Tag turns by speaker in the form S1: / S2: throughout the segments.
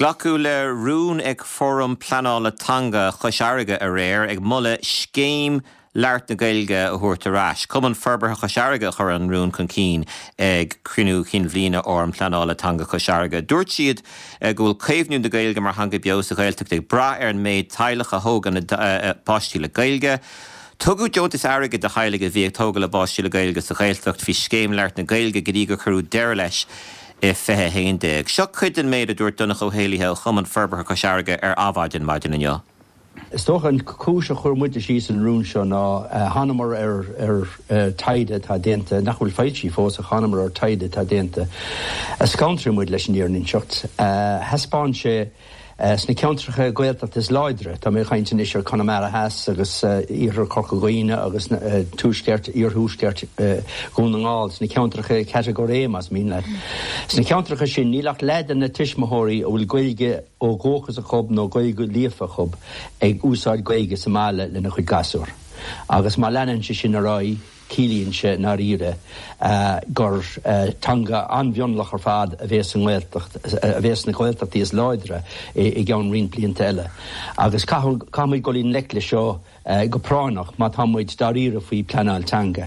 S1: Glacú le rún ag fórum pleanálatanga Choisarga a réir ag mulle scéim leart na Gaeilge a thuairtarás. Cumann forbartha Choisarga chur an rún chun cín ag cruinú chin bhliana orm pleanálatanga Choisarga. Dúirt siad go bhfuil caomhnú na Gaeilge mar hanga beo sa Gaeltacht ag bra ar an méid tailecha thógan na páistí le Gaeilge. Tugu Jotas airige de heilige bhí ag tóga le báistí le Gaeilge sa Gaeltacht hí scéim leart na Gaeilge go dtí go churú deir leis fethe héindig. Seo chuideann méid a dúirt donna go héalaithe chumann forbartha Choisarga ar ábhaidin maidin inniu.
S2: Is toch een koers chuir muide síos an rún seo ná hanamar ar taide tá dénta nach bhfuil feidtí fós a hanamar ar taide tá dénta. Is country muid leis an íarnin seocht. Hespáin sé sna ceantracha Gaeltacht is láidre, tá mé chaintin is ar Connemara Heas agus íar Corcaigíine agus túsceart íar húsceart gún an gáil sna ceantracha categorémas mín le. Sna ceantracha sin nílach leid na tiismothirí ó bhfuil Gaeilge ó ggóchas a chub nó Gaeilge líofa chub ag úsáid Gaeilge sa mála lena chuid gasúr. Agus má leanann sé sin a rá cílíonn sé ná ríre gur tanga anbhionlach ar fad a bhés na Gaeltacht is láidre i gceann rion blianta eile. Agus camuid go líon leicla seo go pránach má támuid dá ríre faoi pleanálatanga.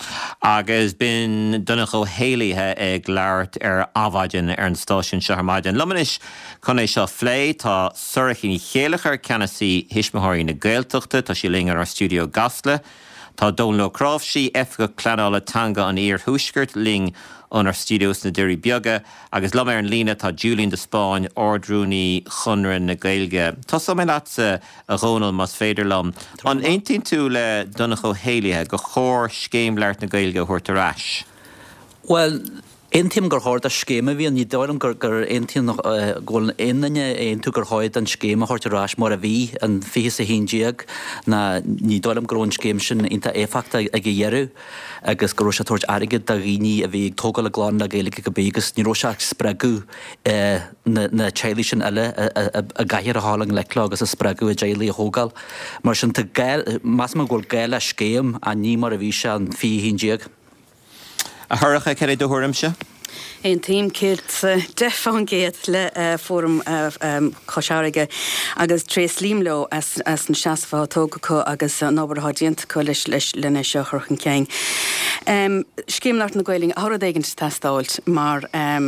S1: Agus bin donna go héalaithe ag leart ar ábhaidin ar an stáisiún seo maidin. Lumanis chun é seo phlé tá suircíní chéalachar ceannasaí hismothirí na Gaeltachta tá sí lingar ar stúdio Gasla. Tá Donlo Crofsí efga pleanálatanga an íar thuisgurt ling an ar studios na Deirí Beaga, agus lom ar an lína tá Julian de Spáin ordrúní chunran na Gaeilge. Tá so mé lása a Ronald mas féidir lom. An eintín tú le donna go héalaithe go chóir scéim leart na Gaeilge thuairtarás.
S3: Well, Eintim gur háir a scéime bhí ní dáirm gur eintim ghfuil inaine tú gur háid an scéime thuirtarás mar a bhí an fi a híndíag na ní dáirm grón scéim sin inta éfachta ag dhearú agus go roisa tuairt aige a riní a bhí tóga le gláán na Gaeilge go bégus ní roiseach spregu na teilí sin eile a gaiir a hálang lecla agus a spregu a déalaí a hógal. Mar sin mas má ghfuil gail a scéim a ní mar a bhí se an fi híndíag.
S1: A thuircha ceir do thuairim se?
S4: Ein tíim céirt defán géad le fórum Choisarga agus trés límló as an seasfá tóga có agus nóbar hádíanta có leis lena seo churchan cein. Scéim leart na Gaeilge ára éigean testáilt mar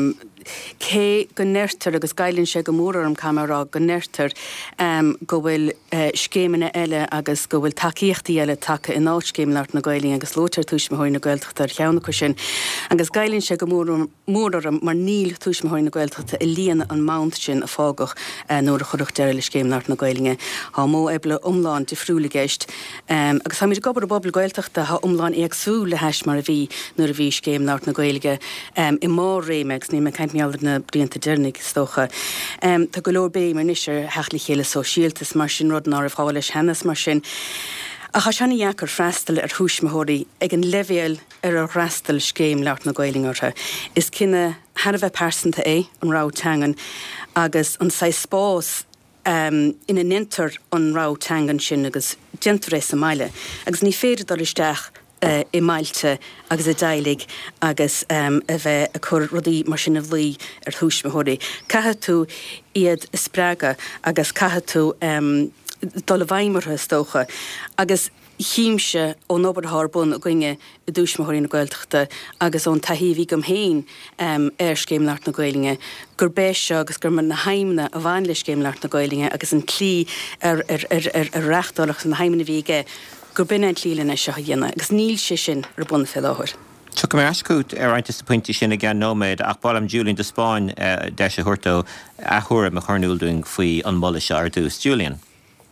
S4: cé go neirtar agus gailann sé go mór an camerará go neirtar go bhfuil scéimena eile agus go bhfuil takeíochtaí eile take in áit scéim leart na Gaeilge agus lótar tuaismothirí na Gaeltachta ar cheanna chu sin. Agus gailann sé go mór mar níl tuaismothirí na Gaeltachta i líana an mount sin a fágach nuair a chuireach deir le scéim leart na Gaeilge. Tá mó eble umláin difriúla géist. Agus tá muid gobar a bobbal Gaeltachta tá umláin éagsú le heis mar a bhí nuair a bhí scéim leart na Gaeilge. I má réimegus ní me ceint meallar na blianta deirnig stocha. Tá go leor bé mar nisir heachla chéile sosialtas mar sin rud ná a fáil leis henas mar sin. A cha seanna dheacar freistal ar thuaismothirí ag an levéal ar a freistal scéim leart na Gaeilge is cinenne hena bheith persanta é an rátangan agus an sa spás ina nintar an rátangan sin agus gentarréis a maile agus ní féidir dal isteach I mailte agus a dailig agus a bheith a chur rudaí mar sin a bhlí ar thuaismothirí. Catha tú iad sppraga agus catha tú dul a bhaimimethe stocha agus chiimse ó nóbar tharbun a gcuine i dúismothirí na Gaeltachta agus ón taithí gom héin ar scéim leart na Gaeilge gur béise agus gur man na haimna a bhain le scéim leart na Gaeilge agus an clí ar reachtalach na haimna bhíige gur binne lílena seo dhéana, agus níl sé sin ar buna fé láthir.
S1: Tu go mar ascút ar eintas pointí sin gceann nóméid ach bálam Julian de Spáin de sé thuirtó a thuair a chornúilúing faoi an mbola se ar dús. Julian.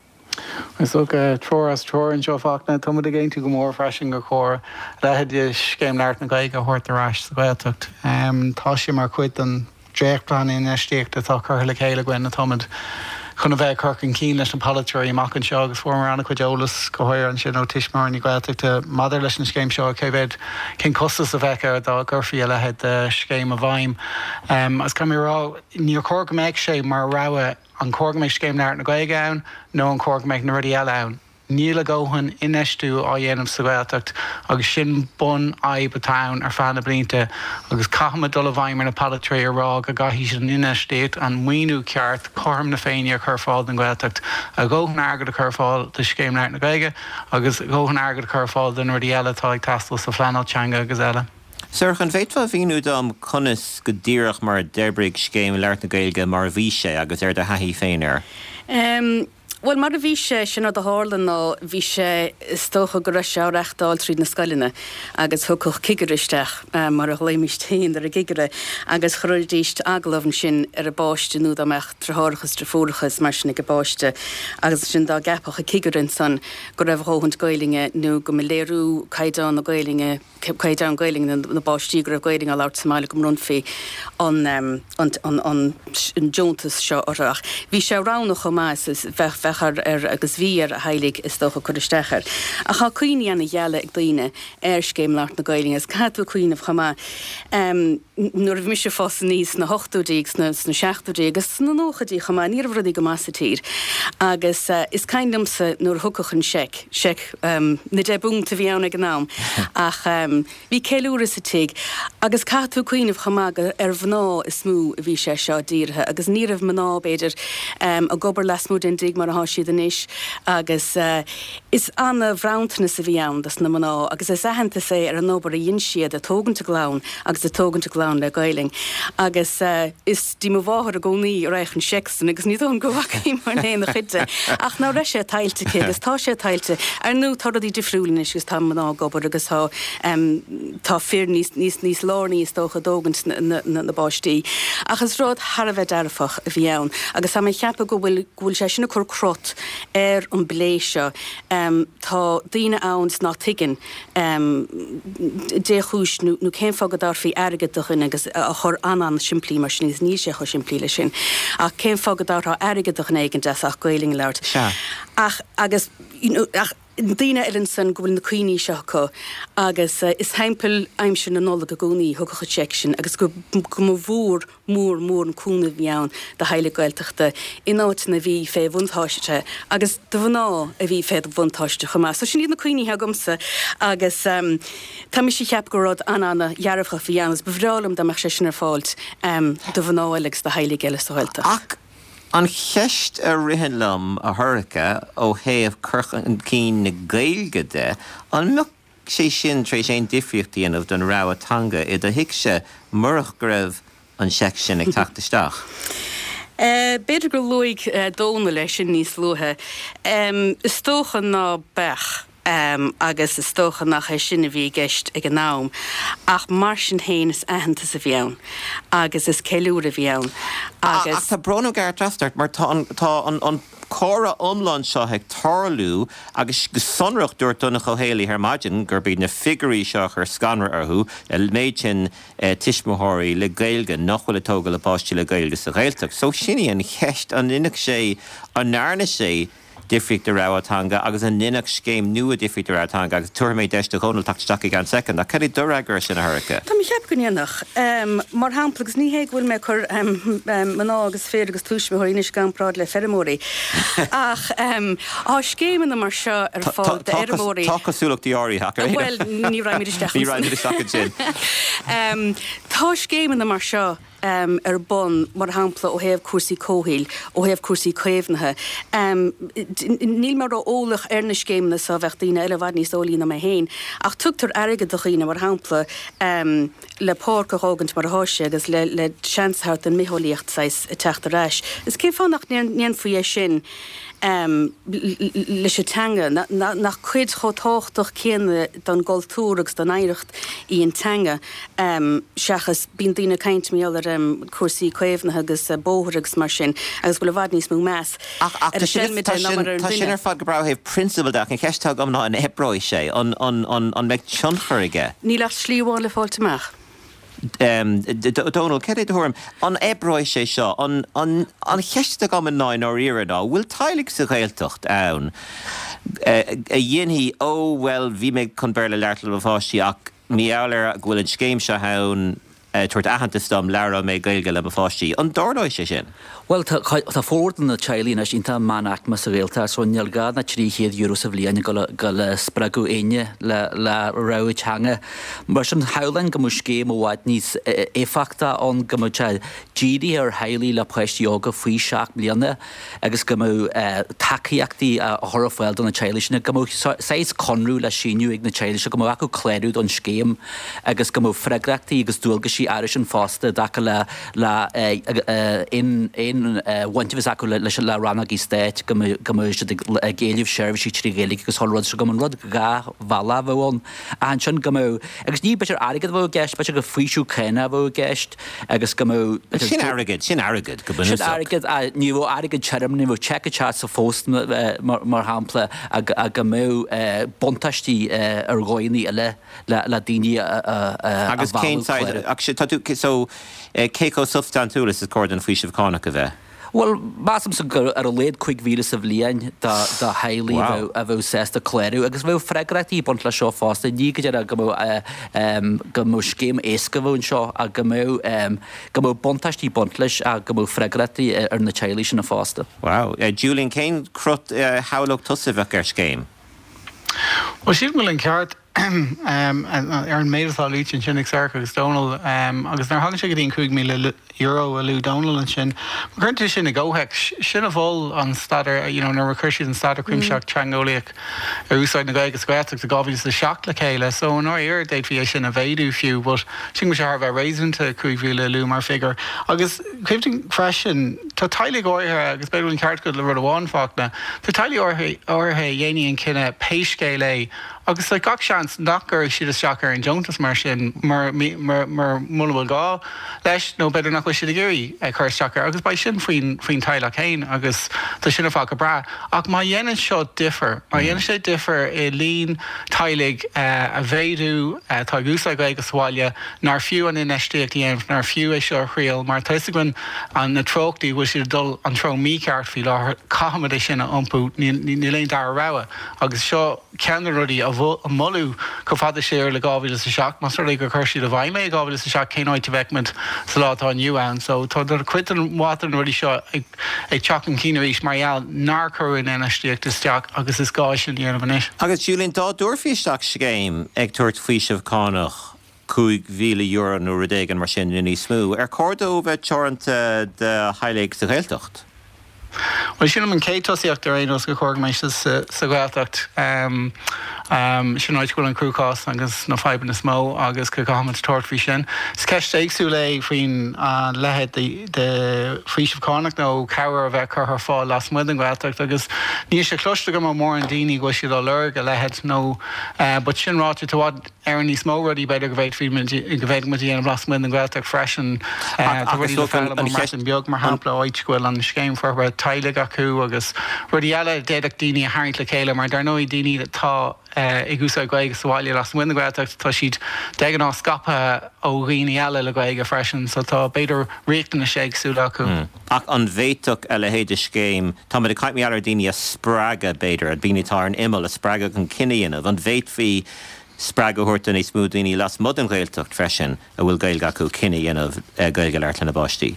S5: Is ook tror an seo fachna tumad a géintú go mór freisin go chóir lehead scéim leart na Gaeilge thuairtarás sa Gaeltacht. Tá sé mar chuid an dréachplan in éistíocht atá chur le chéile gin na tumad chun a bheith chucin cín leis an palatóirí amach an seo agus formar anna chuid eolas go háir an sin ó tiismar ní Gaeltachta madidir leis an scéim seo céibhéad cin costas a bheith ar dá gurfií a lehead scéim a bhaim. As caimrá níor cóga méid sé mar ráha an cóga méid scéim leart na Gaeilge ann nó an cóga méid na rudí eile ann. níl a ggóhan inistú á dhéanamh sa Gaeltacht agus sin bun aibbatán ar fanna blinte agus caithma dul a bhaimar na palatré ará a gaithí sin inistéit an muoinú ceart chum na féine a chur fáil den Gaeltacht a ggóhan agad a chur fáil de Scéim Leart na Gaeilge agus ggóhan agad a chur fáil den ruí eile tá ag tastal sa Fleanalteanga agus eile.
S1: Suirchan féitfa bhíú dom conas go dtíireach mar derbrig Scéim Leart na Gaeilge mar bhí sé agus ar de haithí féin
S4: Well mar a bhí sé sin a hálan ná bhí sé stocha go raibh seáreachtáil tríd na scailina agus thucach cigaristeach mar a chléimiistéon ar a gigare agus choirdíist aglah sin ar a báiste nó amach trthchas trafórachas mar sinna go báiste agus sin dá gapach a cigarin san go raibh hóhant Gailinge nó go me léirú caiidán na Gailinge caiidán Gailing na báistí go raibh Gailing a láir Somália go runfií an Jontas seo orach. Bhí sé ránach go más fechar agus bhíar a heilig is dócha chuiristechar. A cha cuioine anna dheala ag daoine Scéim Leart na Gaeilge is cadú cuioineh chamá nuair bh mis sé fós níos na 8údíag na 16údíag agus na nóchadí chamá níor bhradí go más tír. Agus is caiinlimsa nuair thucachan seic na dé búnta bhí anna gnám ach bhí céúra sa tiig agus cadú cuioineh chamá ar bhná is smú bhí sé seo díirthe agus níorh mná beidir a gobar lesmú den dig mar a háisiad inis agus is anna bhrántna sa bhí ann das na mná agus is ahananta sé ar an nóbar a dhéon siad a tógannta glán agus a tógannta glán le Gailing agus is dí mo bháthar a gcónaí reichan sexan agus ní dón gohaí mar néana chuide ach ná reis sé tailte cé agus tá sé tailte ar nó thoradí difriúlin is gus tá mná gobar agus tá fear níos lár níos dócha dógant na báistí agus rád Harbheith darfach a bhí ann agus am cheappa go bhfuil sé sinna chur crot ar an bléisio tá daoine anns ná tuigean déchúis nó céim fágad darfaí airgad do chuine agus a chur anan siimplíí mar sin níos sé chu siimplí lei sin a céim fágad dartha airgad do chuine an deach Gailing Leart ach agus Dína san go bhfuil na cuioine seo có agus is heimpel aimsin na nóla go gcónaí thugacha section agus go bhór mór an cúna bheann de Heilig Gaeltachta in áit na bhí fé bhuntáiste agus do bhná a bhí fé bhuntáiste chumá. So sin iad na cuioine heagumsa agus tá mi sé cheap go rád anna jararcha bhíannas bhrálam de meach sé sin ar fáilt do bhnáilegs de Heilig Gaeltachta.
S1: An cheist a rihanlam a thuracha ó héamh curchan cín na Gaeilge de, an muc sé sin trééis sé difriochttaíanamh don Rauatanga I do hiic sé murach go raibh an seic sin ag teachtaisteach.
S4: Beidir go luigh dóna leis sin níos luthe. Is tóchan ná bech. Agus is tócha nach é sinna bhí geist ag an nám ach mar sin héin is ahananta sa bheann agus is ceúra bheann agus
S1: tá brona gar trastart mar tá an córa omlan seo ag tarlú agus go sonrach dúirt donna chohéalaí ar maidin gur bíad na figurí seo ar scanra arthú le méid sin tiismothirí le Gaeilge nach bhfuil atóga le páistí le Gaeilge sa Gaeltacht. So sinní an cheist an inach sé an nána sé difric de Rauatanga agus an ninach Scéim nua difric de Rauatanga agus tuairméid deiste chonal tachtach gan second a cedi doragur sin a thuracha.
S4: Tá mi cheap gonneannach mar hamplas ní héag bhfuil me chur maná agus fér agus túis me thuínis gan prád le fermóí ach á Scéimeanna mar seo ar fáil de Ermóí.
S1: Tá cosúlachtí áirí hacha.
S4: Well ní raimid isteach.
S1: Ní raimid isteach sin.
S4: Tá Scéimeanna mar seo ar bon mar hampla ó héamh cuasaí cóhíil ó héamh cuasaí céimhnathe. Níl mar ó ólach ar na Scéimeanna sa bheith daoine eile bhhaid níos ólína mé héin ach tugtar airgad do chuoine mar hampla le páirca hágant mar háise agus le seanshart an mitheolaíocht sais teachta reis. Is cé fánach níon faoi sin leis tanga nach chuid chotáchtach céanna don goltúragus don éirecht í an tanga seachas bíon daoine caint méall ar cuasaí céimhnathe agus bóthragus mar sin agus bhfuil bhhaid níos mú meas.
S1: Tá sin ar fad go brathhéh principal deach an cheistteag am ná an hebráid sé an meid tionchaige.
S4: Ní leat slíomháin le fáilteach.
S1: Donald, céad thuairm, an ebráid sé seo, an cheiste go an 9 ó iradá, bhfuil tailig sa Gaeltacht ann a dhéanaí well, bhí méid chun beir le leirtal le fáistí ach míálar bhfuil an Scéim se ann tuairt ahanantastom leara mé gailge le fáistí. An dáláis sé sin?
S3: Well, tá fórdan na Chalín is ínta manach mas a réalta so nealgad na 300 euros a bblian go le spragu aine le rauid hanga. Mar sin howlan go muscéim óhaid níos éfachta an go GD ar hailí le preist yoga faoi 6 bliana agus go takeíachtaí a thorafáil na Chalísna go 6 conrú le síniu ag na Chalísna go acu cléirú an scéim agus go fregrachtaí agus dúilga sí airis an fásta dacha in wantive acu leis le ranna í stéit go géilih seirbhí trí géala agus thorád se go an rud ga bhela bhón a an sin go agus ní beidir agad bh gceist beidir go faoisiú chéna bh gceist agus go
S1: sin agad go
S3: agad a níú agad tem ní bh check sa fóst mar hápla a go bontaistí ar gáinní eile le daoine
S1: agus céim so céó substanúlas is cordon faoisih cána go bheith.
S3: Well, básam sa gur ar a léad 5 vílas a bblian da hailí a bh sésta cléirú, agus bh freigratí bont le seo fásta, ní go go mó scéim éca bhn seo a go mó bontaistí bont leis a go mó freigratí ar na Chalí sin na fásta.
S1: Wow, Julian cén crut hálach tusa bheith ar scéim?
S5: Well, siad mil an ceart ar an méadá lút an sin ag agus Donald agus nar hagan sé go dtíon 5 milliún euro a lú Donald an sin. Chuirte sin na ggóheic sin a bhil an stadar nar recursiad an stadar cuimseach teangólaíoch ar úsáid na gaige scuach a gábhí sa seach le chéile, so an áir déit bhí sin a bhéadú fiú, but sin se ar bheith réisinta 5 milliún lú mar figur. Agus cuimting freisin tá tailig áirthe agus beidú an ceart go le rud amháin fágna, tá tailig áirthe dhéanaí an cinenne péiscéile agus le gach seans nachgur siad is seachar an Jonas mar sin mar mulbal gá leis nó beidir nach siad a géirí chuir seachar, agus ba sin faoin taile chéin agus tá sinna fá go bra. Ach má dhéanaan seo differ, má dhéanaan sé differ i líon tailig a bhéadú tá gúsa go agus sáile nar fiú an inéistíocht dhéanamh nar fiú é seo chríal, mar tuisagin an na tróchtaí bhfuil siad dul an tro míceart fi láth cahamad é sinna ompú ní léon dar raha, agus seo ceanna rudí a molú go fada séir le gábhí a seach, mas le go chuirsí a bhaim mé gábhí a seach céáid bheicment sa látá nniuán, so tá cuit an mátan ruí seo ag teach an cíinehís marall nar chuin inéistíocht isteach agus is gá sin dhéanamhanis.
S1: Agus Julian dá dúirfiisteach scéim ag tuairt faoisih cánach 5 míle euro nó rudégan mar sin ní smú. Ar cordó bheith teoranta de heilig sa Ghaeltacht?
S5: Well, sin an cétóíocht ar éos go chuir mééis sa Ghaeltacht sin áidhfuil an cruúcás agus nó feban na smó agus go gahamid tuairtfhí sin. Sceist éagsú le faoin lehead de faoisih cánach nó cabhar a bheith chu fáil las muid an Ghaeltacht agus ní sé cloiste go mór an daoine go siad á leir go lehead nó but sin ráte tuád ar ní smó rudí beidir go bhéid go bhéid mu dhéanamh las muid an Ghaeltacht freisin an beag mar hapla áidhfuil an scéim for taile acu agus rudí eile déadach daoine a haint le chéile, mar dar nó daoine tá i gúsá gaige sáile las muine Ghaeltacht tá siad degan á scapa ó riine eile le gaige freisin, so tá beidir réachtain na séagsúla acu.
S1: Ach an bhéiteach eile héidir scéim, tá mar a caiit meallar daoine a sppraga beidir a bínitá an imil a sppraga an cineanamh, an bhéit sppraga thuirta ní smú daoine las mud an Ghaeltacht freisin a bhfuil gailge acu cineanamh gailge leart lena báistí.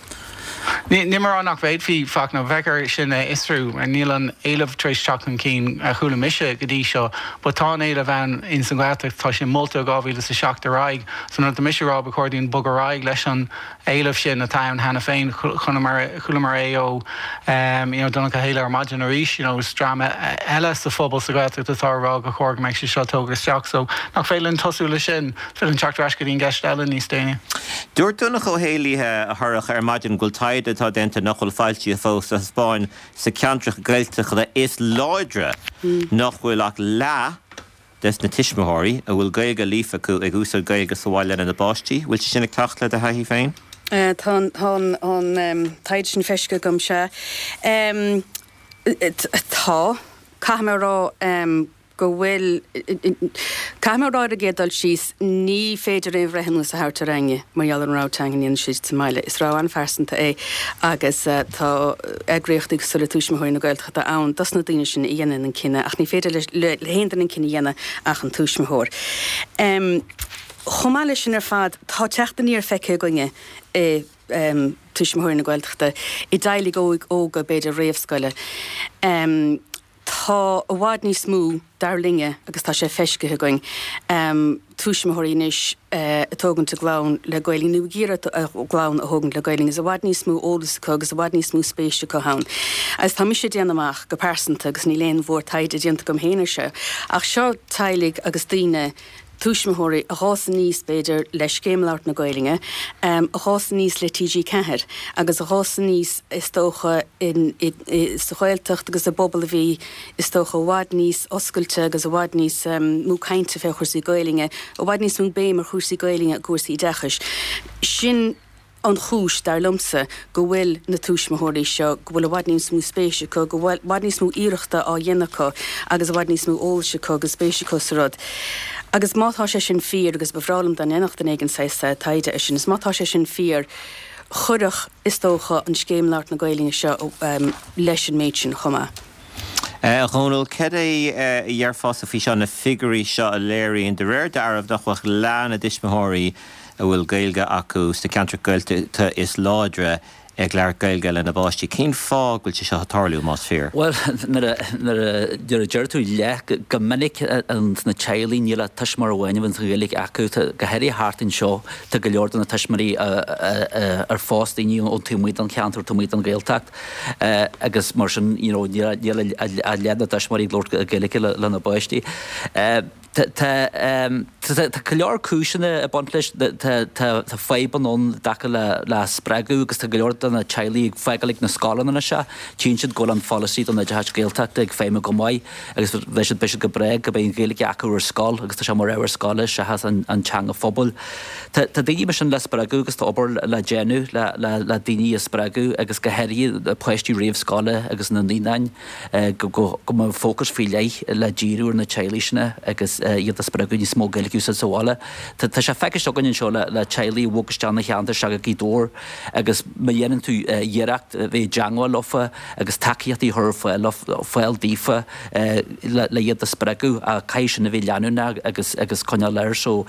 S5: Ní mar annach bhéid hí fach na bhecar sin isrú a níl an éileh trééis teach an cín a chula mise go dtí seo, ba tá éile bhein in san Ghaeltacht tá sin molta gábhí le sa seach de raig, san na misrá a chuirdín bug a raig leis an éileh sin na taim hena féin chula mar é ó donna héile ar maidin aríis drama eile sa fphobal sa Ghaeltacht atárá go chuir meid seo tógus teach, so nach félann tosú le sin fi an teachreis go dtíon gceist eile níos déine.
S1: Dúirt dúnach ó héalaithe a thurach ar maidin gúil taide tá dénta nachhfuil fáiltí a fós a Spáin sa ceantrach Gaeltacht le is láidre nach bhfuil ach le des na tiismithirí a bhfuil gaige lífa acu ag úsar gaige sa bháil lena báistí, bhfuil sin ag teacht le a haithí féin?
S4: Tá taid sin feisce gom se. Tá camerará go bhfuil camerará a gédal síos ní féidir éh rehanú sa háirta range marall an rátangaíon síos sa maiile. Is rá an fersanta é agus tá agréochtaigh sulla túismithirí na Gaeltacht ann, das na daine sin dhéanaan an cinenne ach ní féidir le héanaan an cinenne dhéanana ach an túismithór. chomáile sin fad tá teachta níor feice goine tuismthir na Gaeltachta I dailig óga beidir réamhscoile. Tá a bhád ní smú darlinge agus tá sé feiscithe going. Tuismthirínis atógann glán le Gaeling nu gíra glán a thugann le Gaeling is a bhád ní smú ólas agus a bhád ní smú spéiste go hán. As tá mis sé déanamach go persanta agus ní léon mhór taide déanta gom héanaar se. Ach seo tailig agus daoine Tuismthirí a hásan níos beidir leis céimlát na Gaelinge, a hásan níos le TG Ceathair, agus a hásan níos is tócha sa Gaeltacht agus a bobbal a bhí is tócha bhád níos oscailte agus a bhád níos mú cainte fé chuirsaí Gaelinge, a bhád níos mú béim ar chuirsaí Gaelinge a gúirsaí dechais. Sin an chúis dar lumsa go bhfuil na tuismthirí seo go bhfuil a bhád níos mú spéise go bhfuil bhád níos mú iireachta á dhéanacha agus a bhád níos mú óilse agus spéise sa rud. Agus mátá sé sin fír agus bhrálam den éach den éigen sa taide sin is mátá sé sin fír chudach is tócha an scéimlát na Gaelinge seo leis an méid sin chuma.
S1: Ronald, ced é dhearfás a fhí seo na figurí seo a léiríonn de réir darmh nachfuach lean a tuismthirí a bhfuil Gaeilge acu sa Ceantar Gaeltachta is láidre ag lear Gaeilge le na báistí. Cén fág bhfuil sé tarlú más fear?
S3: Well, nar a deirtú le go minic an na teilí níla tuismar bhhaine bhain Gaeilge acu go heirí hátain seo tá go leor na tuismarí ar fástaí ó túmid an Ceantar túmid an Gaeltacht agus mar sin a lead na tuismarí glór Gaeilge le na báistí. Tá leor cúisina a bonlis tá fébanón dacha le spreagú agus tá leor na teilí feigalaigh na scálanna se, tín siad go an fallaí an na deis Gaeltacht ag féime go maiid agus bheits be go breig go bíon Gaeilge acu ar scáil agus tá sé mar éhar scáile se has an teanga phobal. Tá daoine mar sin le spreagú agus tá obair le déanú le daoine a spreagú agus go heirí poistí riamh scáile agus na nínain go mar fócas fao le díú na teilí sinna agus iad a spreagú ní smó Gaeilge sa sáile. Tá sé feice ganin seo le teilí bhgus na cheantar se í dór agus ma dhéanann tú dhéireacht bhí deangáil lofa agus takeíochtaí thur fáil dífa le iad a spreagú a caiisi na bhí leanúna agus coine leir so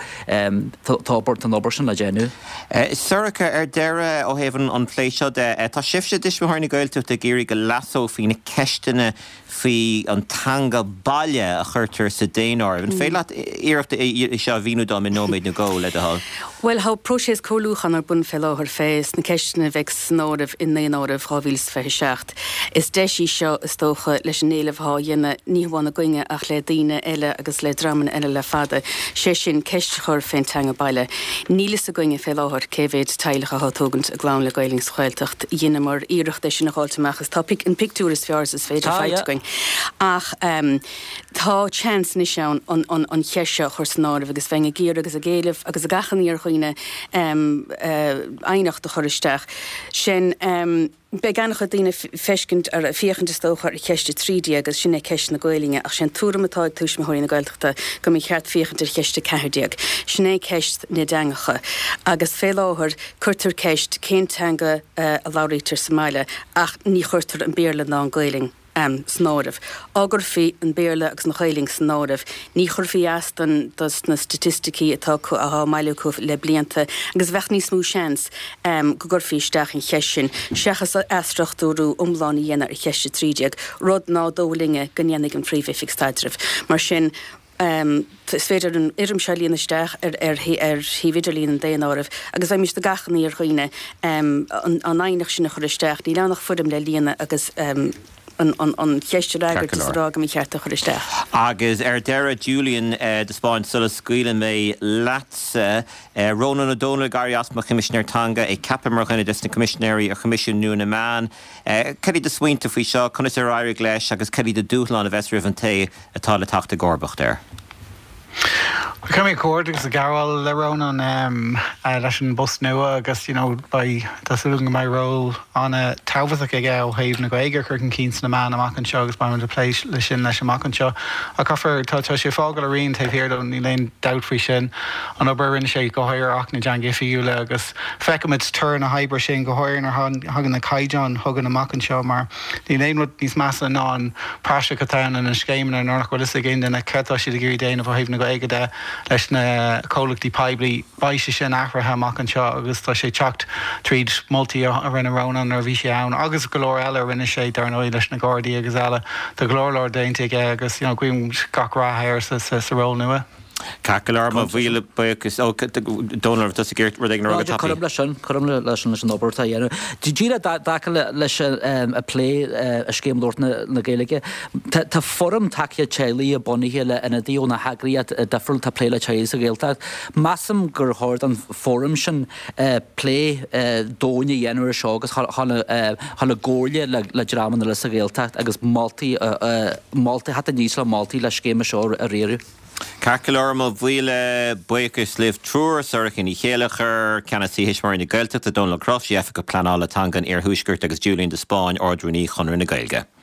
S3: tábort an obair sin le déanú.
S1: Suracha ar deire ó héhann an pléisio de tá sibse tuismthirí na Gaeltachta géirí go lasó fao na ceistena fao an tanga baile a chuirtar sa déanair. An féile iireachta seo bhíú dá in nóméid na ggó le a hall.
S4: Well, how próséis cóúchan ar bun felláthar féis na ceistena bheith snódamh in néanárah hábhíls feseacht. Is deisí seo is tócha leis an éilehá dhéine níomháinna goinge ach le daoine eile agus le draman eile le fada sé sin ceiste chur féin teanga baile. Nílas a goinge felláthar céhéad tailecha hátógant a glán le Gaeilge Gaeltacht dhéine mar iireachta sin na háilteach is tá an pictúras fears is féidir feit going. Ach tá chance ní seán an cheise chur snáir agus bhein a gír agus a géileh agus a gachaníar chuoine ainacht a choristeach. Sin be ganach a dtíine feiscint ar a fiochananta tóchar cheiste trídí agus sinna ceist na Gaelinge ach sin túramatá tuismthirí na Gaeltachta go mí cheart fiochananta cheiste ceithdeag. Sinné ceist na dangacha agus féláthar chuirtar ceist céntanga a láirítar Somáile ach ní chuirtar an béarla ná an Gaeling. Snódamh. Águr fí an béarla agus na Gaeling snódamh. Ní chur fí astan das na statisticí atá a maileú le blianta agus bheith níos mú seans go gur fí isteach in cheisisin. Seachas astrachtúrú umláí dhéana ar cheiste trídeag, rud ná dólinge go dhéananig an phríomhfik staidirh. Mar sin is féidir an irim se líana isteach ar híviidirlín an déanárah, agus bheith mis de gachaní ar chuoine an aach sinna chur isteach, ní lánach fudum le líana agus an cheiste agart is rága mí cheartta chur isteach.
S1: Agus deire Julian de Spáin sulas scuileann mé leatsa Ronan O'Donnell Gary Asma Commissioner Tanga é capimar chuine des na Commissionéirí a Commission Nua Man. Cedi de swinta faoi seo chunas ar airig leis agus cedi de dúthlan a bheits an té atá le tachta Gorbach there.
S5: Coming court agus a garhil le Ronan leis an bus nua agus by tasúing my role an a tábhaach ag ó haimh na Gaeilge chuir an cíns na man amach an seo agus ba an pléis le sin leis amach an seo a caafar tá sé fágal a rion taobh hir don ní léon dat faoi sin an obair sé go háir ach na Jan Gifiúla agus feicimid turn a haibr sin go háir ar hagan na caiideán thugan amach an seo mar ní léon rud níos measa ná an práise gotáin an scéimna an nach goil is a gin na cetá siad a gurí déanamh haimh na Gaeilge de leis na cólachtaí peblií baise sin ahrathe amach anseo agus tá sé teacht tríd moltúltaí a rinne rónan ar bhí sé ann agus golóir eile rinne sé dar nó leis na Gardaí agus eile do glórlór dainte agus cuim gachráthir sa ró nua.
S1: Cacalar má bhíle buchas dónar tá géirt ru ag
S3: Ráidir chum leis leis an obairta dhéanú. Díra dacha leis a plé a scéimlóirt na Gaeilge. Tá forum takeíad tealaí a bunithe le ina dtíí ó na hagriad defriúil tá plé le teéis a Gaeltacht. Massam gur háir an forum sin plé dóine dhéanú seo agus hána ggóirle le dráman le a Gaeltacht agus Maltaí hat a níos le Maltaí le scéime seo a réirú.
S1: Cacalar má bhíle buchas libh trúr sarcin í chéalachar cena síhéis mar na Gaeltacht a Donald Croft, Jeff go planála tangan ar thuisgurt agus Julian de Spáin ordrúní chunir na Gaeilge.